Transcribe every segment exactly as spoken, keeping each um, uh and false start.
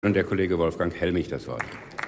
Und der Kollege Wolfgang Helmich das Wort.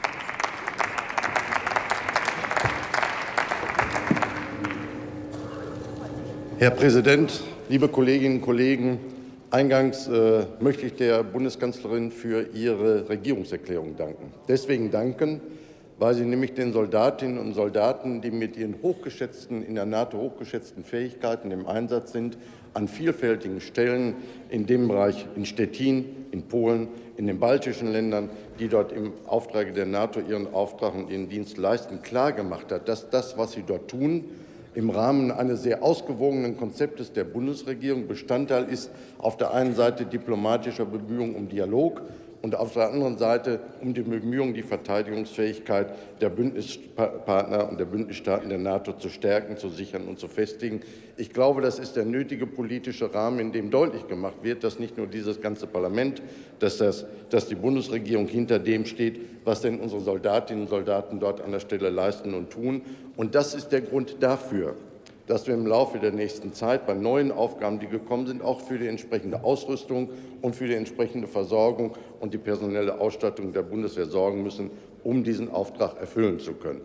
Herr Präsident, liebe Kolleginnen und Kollegen! Eingangs äh, möchte ich der Bundeskanzlerin für ihre Regierungserklärung danken. Deswegen danken, weil sie nämlich den Soldatinnen und Soldaten, die mit ihren hochgeschätzten, in der NATO hochgeschätzten Fähigkeiten im Einsatz sind, an vielfältigen Stellen in dem Bereich in Stettin, in Polen, in den baltischen Ländern, die dort im Auftrag der NATO ihren Auftrag und ihren Dienst leisten, klargemacht hat, dass das, was sie dort tun, im Rahmen eines sehr ausgewogenen Konzeptes der Bundesregierung Bestandteil ist, auf der einen Seite diplomatischer Bemühungen um Dialog und auf der anderen Seite um die Bemühungen, die Verteidigungsfähigkeit der Bündnispartner und der Bündnisstaaten der NATO zu stärken, zu sichern und zu festigen. Ich glaube, das ist der nötige politische Rahmen, in dem deutlich gemacht wird, dass nicht nur dieses ganze Parlament, dass, das, dass die Bundesregierung hinter dem steht, was denn unsere Soldatinnen und Soldaten dort an der Stelle leisten und tun. Und das ist der Grund dafür, dass wir im Laufe der nächsten Zeit bei neuen Aufgaben, die gekommen sind, auch für die entsprechende Ausrüstung und für die entsprechende Versorgung und die personelle Ausstattung der Bundeswehr sorgen müssen, um diesen Auftrag erfüllen zu können.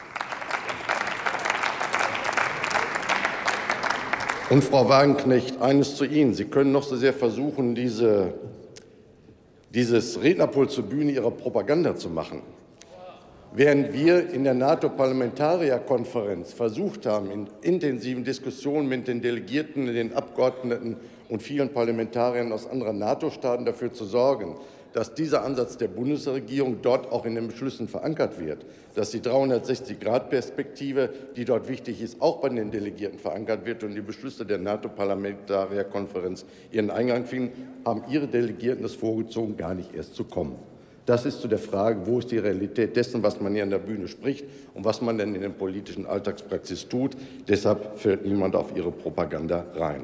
Und Frau Wagenknecht, eines zu Ihnen. Sie können noch so sehr versuchen, diese, dieses Rednerpult zur Bühne Ihrer Propaganda zu machen. Während wir in der NATO-Parlamentarierkonferenz versucht haben, in intensiven Diskussionen mit den Delegierten, den Abgeordneten und vielen Parlamentariern aus anderen NATO-Staaten dafür zu sorgen, dass dieser Ansatz der Bundesregierung dort auch in den Beschlüssen verankert wird, dass die dreihundertsechzig Grad Perspektive, die dort wichtig ist, auch bei den Delegierten verankert wird und die Beschlüsse der NATO-Parlamentarierkonferenz ihren Eingang finden, haben Ihre Delegierten es vorgezogen, gar nicht erst zu kommen. Das ist zu der Frage, wo ist die Realität dessen, was man hier an der Bühne spricht und was man denn in der politischen Alltagspraxis tut. Deshalb fällt niemand auf Ihre Propaganda rein.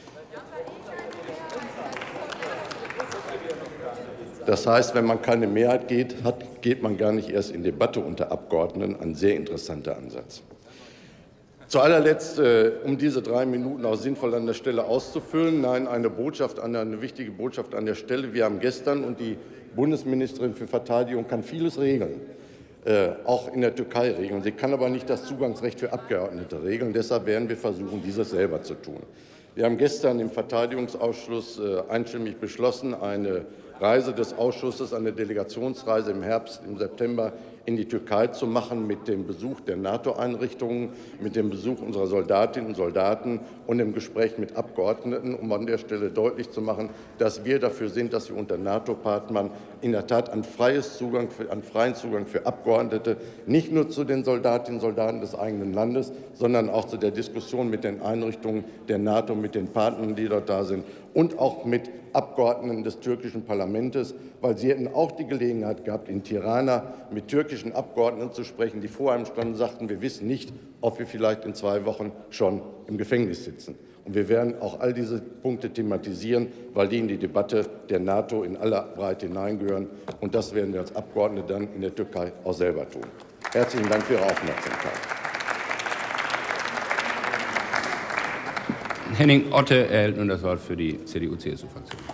Das heißt, wenn man keine Mehrheit geht, hat, geht man gar nicht erst in Debatte unter Abgeordneten. Ein sehr interessanter Ansatz. Zu allerletzt, äh, um diese drei Minuten auch sinnvoll an der Stelle auszufüllen, nein, eine Botschaft, eine wichtige Botschaft an der Stelle. Wir haben gestern, und die Bundesministerin für Verteidigung kann vieles regeln, äh, auch in der Türkei regeln. Sie kann aber nicht das Zugangsrecht für Abgeordnete regeln. Deshalb werden wir versuchen, dieses selber zu tun. Wir haben gestern im Verteidigungsausschuss äh, einstimmig beschlossen, eine Reise des Ausschusses, eine Delegationsreise im Herbst, im September in die Türkei zu machen, mit dem Besuch der NATO-Einrichtungen, mit dem Besuch unserer Soldatinnen und Soldaten und im Gespräch mit Abgeordneten, um an der Stelle deutlich zu machen, dass wir dafür sind, dass wir unter NATO-Partnern in der Tat an, freies Zugang für, an freien Zugang für Abgeordnete nicht nur zu den Soldatinnen und Soldaten des eigenen Landes, sondern auch zu der Diskussion mit den Einrichtungen der NATO, mit den Partnern, die dort da sind, und auch mit Abgeordneten des türkischen Parlaments, weil sie hätten auch die Gelegenheit gehabt, in Tirana mit türkischen Abgeordneten zu sprechen, die vor einem standen und sagten, wir wissen nicht, ob wir vielleicht in zwei Wochen schon im Gefängnis sitzen. Und wir werden auch all diese Punkte thematisieren, weil die in die Debatte der NATO in aller Breite hineingehören. Und das werden wir als Abgeordnete dann in der Türkei auch selber tun. Herzlichen Dank für Ihre Aufmerksamkeit. Henning Otte erhält nun das Wort für die C D U C S U-Fraktion.